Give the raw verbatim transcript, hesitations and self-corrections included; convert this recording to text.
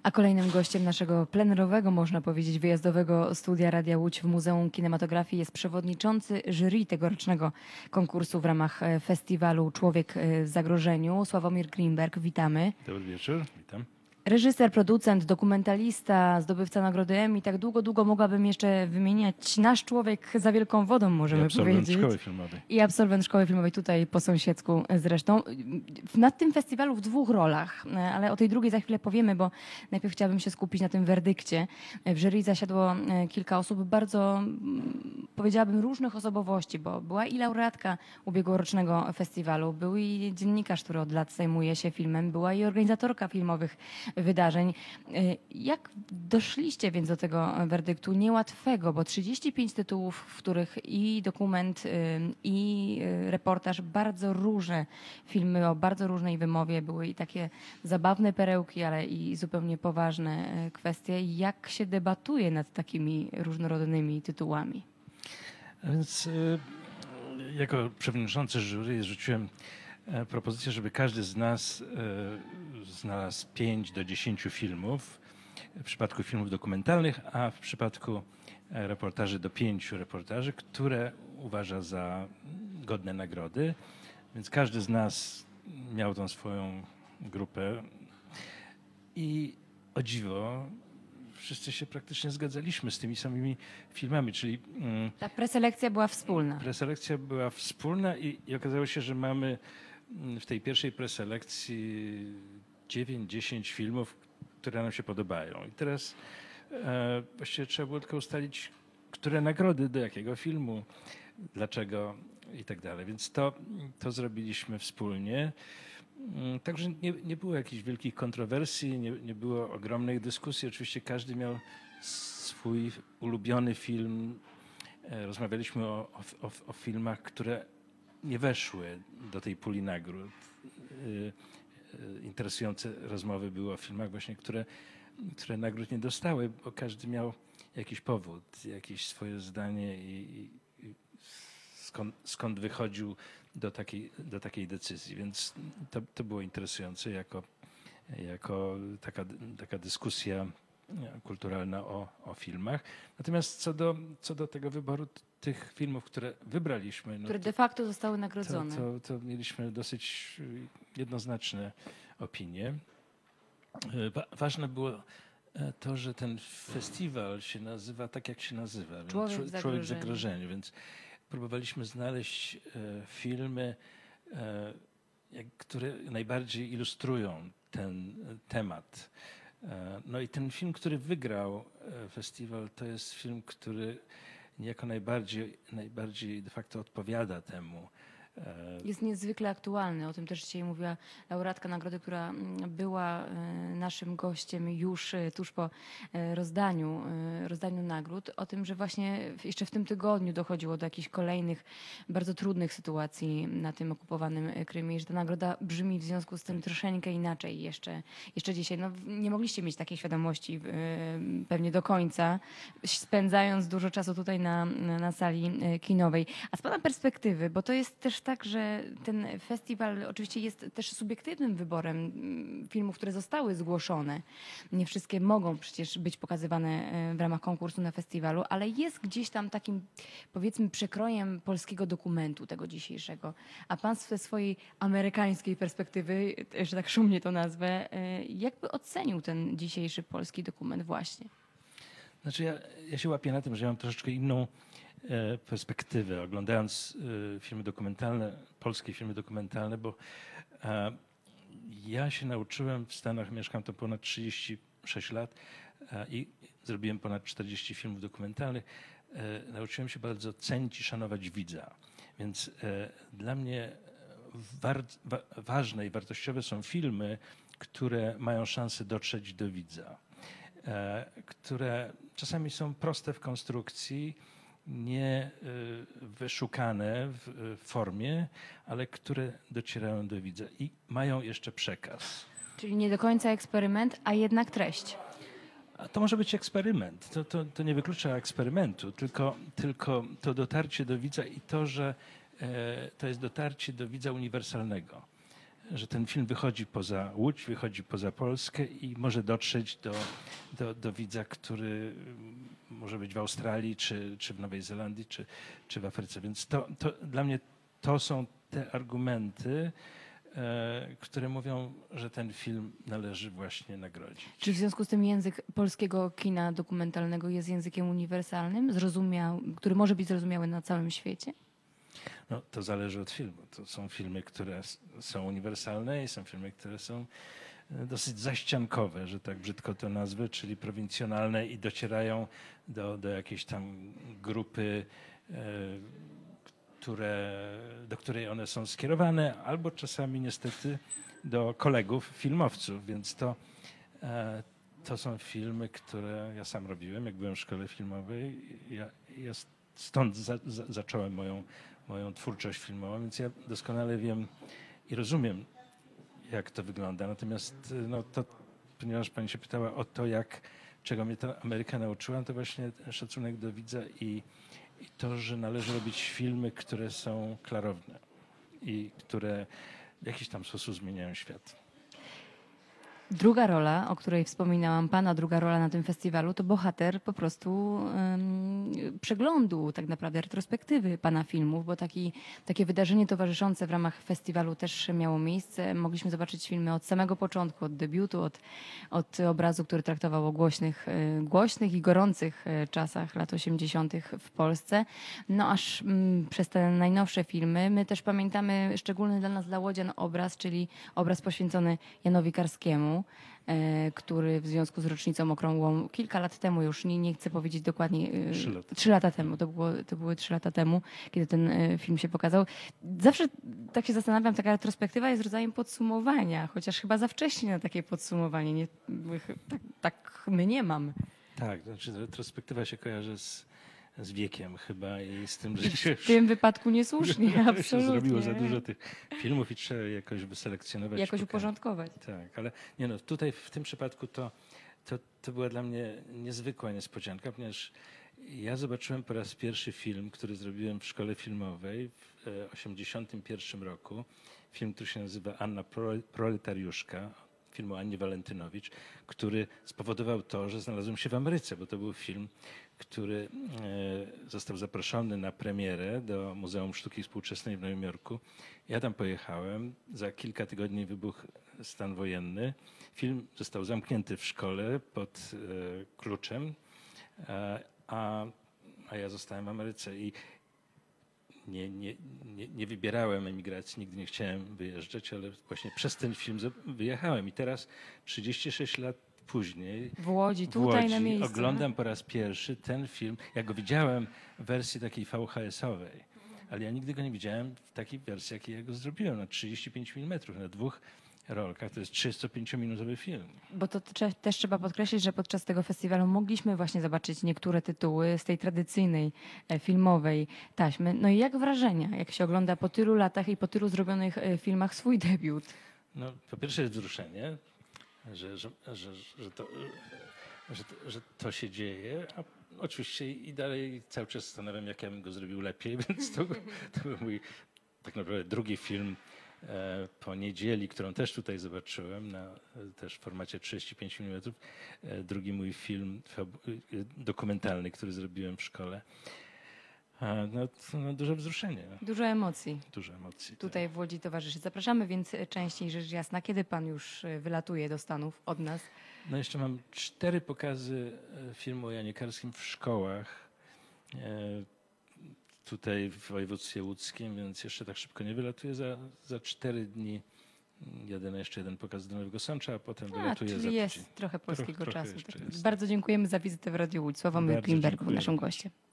A kolejnym gościem naszego plenerowego, można powiedzieć, wyjazdowego studia Radia Łódź w Muzeum Kinematografii jest przewodniczący jury tegorocznego konkursu w ramach festiwalu Człowiek w zagrożeniu, Sławomir Grimberg. Witamy. Dobry wieczór, witam. Reżyser, producent, dokumentalista, zdobywca nagrody Emmy. Tak długo, długo mogłabym jeszcze wymieniać. Nasz człowiek za wielką wodą, możemy I absolwent powiedzieć. szkoły filmowej. I absolwent szkoły filmowej tutaj po sąsiedzku zresztą. Na tym festiwalu w dwóch rolach, ale o tej drugiej za chwilę powiemy, bo najpierw chciałabym się skupić na tym werdykcie. W jury zasiadło kilka osób bardzo, powiedziałabym, różnych osobowości, bo była i laureatka ubiegłorocznego festiwalu, był i dziennikarz, który od lat zajmuje się filmem, była i organizatorka filmowych wydarzeń. Jak doszliście więc do tego werdyktu niełatwego, bo trzydzieści pięć tytułów, w których i dokument, i reportaż, bardzo różne filmy o bardzo różnej wymowie, były i takie zabawne perełki, ale i zupełnie poważne kwestie. Jak się debatuje nad takimi różnorodnymi tytułami? A więc y, jako przewodniczący jury rzuciłem propozycję, żeby każdy z nas y, znalazł pięć do dziesięciu filmów, w przypadku filmów dokumentalnych, a w przypadku reportaży do pięciu reportaży, które uważa za godne nagrody. Więc każdy z nas miał tą swoją grupę i o dziwo wszyscy się praktycznie zgadzaliśmy z tymi samymi filmami, czyli mm, Ta preselekcja była wspólna. Preselekcja była wspólna i, i okazało się, że mamy w tej pierwszej preselekcji dziewięć dziesięć filmów, które nam się podobają. I teraz e, właściwie trzeba było tylko ustalić, które nagrody do jakiego filmu, dlaczego i tak dalej. Więc to, to zrobiliśmy wspólnie. Także nie, nie było jakichś wielkich kontrowersji, nie, nie było ogromnych dyskusji. Oczywiście każdy miał swój ulubiony film. Rozmawialiśmy o, o, o filmach, które nie weszły do tej puli nagród. Interesujące rozmowy były o filmach właśnie, które, które nagród nie dostały, bo każdy miał jakiś powód, jakieś swoje zdanie i, i skąd, skąd wychodził do takiej, do takiej decyzji. Więc to, to było interesujące jako, jako taka, taka dyskusja kulturalna o, o filmach. Natomiast co do, co do tego wyboru tych filmów, które wybraliśmy, no Które to, de facto zostały nagrodzone. to, to, to mieliśmy dosyć jednoznaczne opinie. Wa- ważne było to, że ten festiwal się nazywa tak, jak się nazywa. Człowiek w Człowiek w zagrożeniu. zagrożeniu. Więc próbowaliśmy znaleźć e, filmy, e, jak, które najbardziej ilustrują ten e, temat. E, no i ten film, który wygrał e, festiwal, to jest film, który niejako najbardziej, najbardziej de facto odpowiada temu. E, Jest niezwykle aktualny. O tym też dzisiaj mówiła laureatka nagrody, która była naszym gościem już tuż po rozdaniu, rozdaniu nagród. O tym, że właśnie jeszcze w tym tygodniu dochodziło do jakichś kolejnych bardzo trudnych sytuacji na tym okupowanym Krymie i że ta nagroda brzmi w związku z tym troszeczkę inaczej jeszcze, jeszcze dzisiaj. No, nie mogliście mieć takiej świadomości pewnie do końca, spędzając dużo czasu tutaj na, na sali kinowej. A z pana perspektywy, bo to jest też tak, że ten festiwal oczywiście jest też subiektywnym wyborem filmów, które zostały zgłoszone. Nie wszystkie mogą przecież być pokazywane w ramach konkursu na festiwalu, ale jest gdzieś tam takim, powiedzmy, przekrojem polskiego dokumentu tego dzisiejszego. A pan ze swojej amerykańskiej perspektywy, że tak szumnie to nazwę, jakby ocenił ten dzisiejszy polski dokument właśnie? Znaczy ja, ja się łapię na tym, że ja mam troszeczkę inną perspektywę, oglądając filmy dokumentalne, polskie filmy dokumentalne, bo ja się nauczyłem w Stanach, mieszkam tam ponad trzydzieści sześć lat i zrobiłem ponad czterdzieści filmów dokumentalnych. Nauczyłem się bardzo cenić i szanować widza. Więc dla mnie war, wa, ważne i wartościowe są filmy, które mają szansę dotrzeć do widza, które czasami są proste w konstrukcji, nie wyszukane w formie, ale które docierają do widza i mają jeszcze przekaz. Czyli nie do końca eksperyment, a jednak treść. A to może być eksperyment. To, to, to nie wyklucza eksperymentu, tylko, tylko to dotarcie do widza i to, że e, to jest dotarcie do widza uniwersalnego. że ten film wychodzi poza Łódź, wychodzi poza Polskę i może dotrzeć do, do, do widza, który może być w Australii, czy, czy w Nowej Zelandii, czy, czy w Afryce. Więc to, to dla mnie to są te argumenty, e, które mówią, że ten film należy właśnie nagrodzić. Czy w związku z tym język polskiego kina dokumentalnego jest językiem uniwersalnym, zrozumiał, który może być zrozumiały na całym świecie? No, to zależy od filmu. To są filmy, które s- są uniwersalne i są filmy, które są e, dosyć zaściankowe, że tak brzydko to nazwę, czyli prowincjonalne i docierają do, do jakiejś tam grupy, e, które, do której one są skierowane, albo czasami niestety do kolegów filmowców, więc to, e, to są filmy, które ja sam robiłem, jak byłem w szkole filmowej. Ja, ja stąd za, za, zacząłem moją moją twórczość filmową, więc ja doskonale wiem i rozumiem, jak to wygląda. Natomiast no, to, ponieważ pani się pytała o to, jak, czego mnie ta Ameryka nauczyła, to właśnie szacunek do widza i, i to, że należy robić filmy, które są klarowne i które w jakiś tam sposób zmieniają świat. Druga rola, o której wspominałam, pana druga rola na tym festiwalu, to bohater po prostu um, przeglądu, tak naprawdę retrospektywy pana filmów, bo taki, takie wydarzenie towarzyszące w ramach festiwalu też miało miejsce. Mogliśmy zobaczyć filmy od samego początku, od debiutu, od, od obrazu, który traktował o głośnych, e, głośnych i gorących e, czasach lat osiemdziesiątych w Polsce. No aż mm, przez te najnowsze filmy. My też pamiętamy szczególny dla nas, dla łodzian obraz, czyli obraz poświęcony Janowi Karskiemu, e, który w związku z rocznicą okrągłą kilka lat temu już, nie, nie chcę powiedzieć dokładnie, e, Trzy lata. trzy lata temu, to, było, to były trzy lata temu, kiedy ten e, film się pokazał. Zawsze tak się zastanawiam, taka retrospektywa jest rodzajem podsumowania, chociaż chyba za wcześnie na takie podsumowanie. Nie, tak, tak my nie mamy. Tak, to znaczy retrospektywa się kojarzy z, z wiekiem chyba i z tym, że się W tym wypadku niesłusznie, się absolutnie. zrobiło za dużo tych filmów i trzeba je jakoś wyselekcjonować. Jakoś pokazać. uporządkować. Tak, ale nie no, tutaj w tym przypadku to, to, to była dla mnie niezwykła niespodzianka, ponieważ ja zobaczyłem po raz pierwszy film, który zrobiłem w szkole filmowej w tysiąc dziewięćset osiemdziesiątym pierwszym roku. Film, który się nazywa Anna Prole- Proletariuszka, filmu Anni Walentynowicz, który spowodował to, że znalazłem się w Ameryce, bo to był film, który e, został zaproszony na premierę do Muzeum Sztuki Współczesnej w Nowym Jorku. Ja tam pojechałem, za kilka tygodni wybuchł stan wojenny. Film został zamknięty w szkole pod e, kluczem, e, a, a ja zostałem w Ameryce i nie, nie, nie, nie wybierałem emigracji, nigdy nie chciałem wyjeżdżać, ale właśnie przez ten film za- wyjechałem i teraz trzydzieści sześć lat później W Łodzi, w tutaj Łodzi na miejscu. oglądam po raz pierwszy ten film. Ja go widziałem w wersji takiej V H S-owej, ale ja nigdy go nie widziałem w takiej wersji, jakiej ja go zrobiłem, na trzydzieści pięć milimetrów, na dwóch rolkach. To jest trzydziestopięciominutowy film. Bo to trze- też trzeba podkreślić, że podczas tego festiwalu mogliśmy właśnie zobaczyć niektóre tytuły z tej tradycyjnej e, filmowej taśmy. No i jak wrażenia, jak się ogląda po tylu latach i po tylu zrobionych e, filmach swój debiut? No, po pierwsze jest wzruszenie, że, że, że, że, to, że, to, że to się dzieje, a oczywiście i dalej cały czas zastanawiam, jak ja bym go zrobił lepiej, więc to, to był mój tak naprawdę drugi film e, po niedzieli, którą też tutaj zobaczyłem, na, też w formacie trzydzieści pięć milimetrów. E, drugi mój film fabu- e, dokumentalny, który zrobiłem w szkole. E, no, to, no, duże wzruszenie, Dużo emocji dużo emocji. tak. tutaj w Łodzi towarzyszy. Zapraszamy więc e, częściej, rzecz jasna. Kiedy pan już e, wylatuje do Stanów od nas? No jeszcze mam cztery pokazy e, filmu o Janie Karskim w szkołach. E, tutaj w województwie łódzkim, więc jeszcze tak szybko nie wylatuję. Za, za cztery dni jadę na jeszcze jeden pokaz do Nowego Sącza, a potem A, wylatuję za czyli jest tydzień. trochę polskiego trochę czasu. jeszcze Tak. jest. Bardzo dziękujemy za wizytę w Radiu Łódź. Sławomir Bardzo Klimberg był dziękuję naszym również. gościem.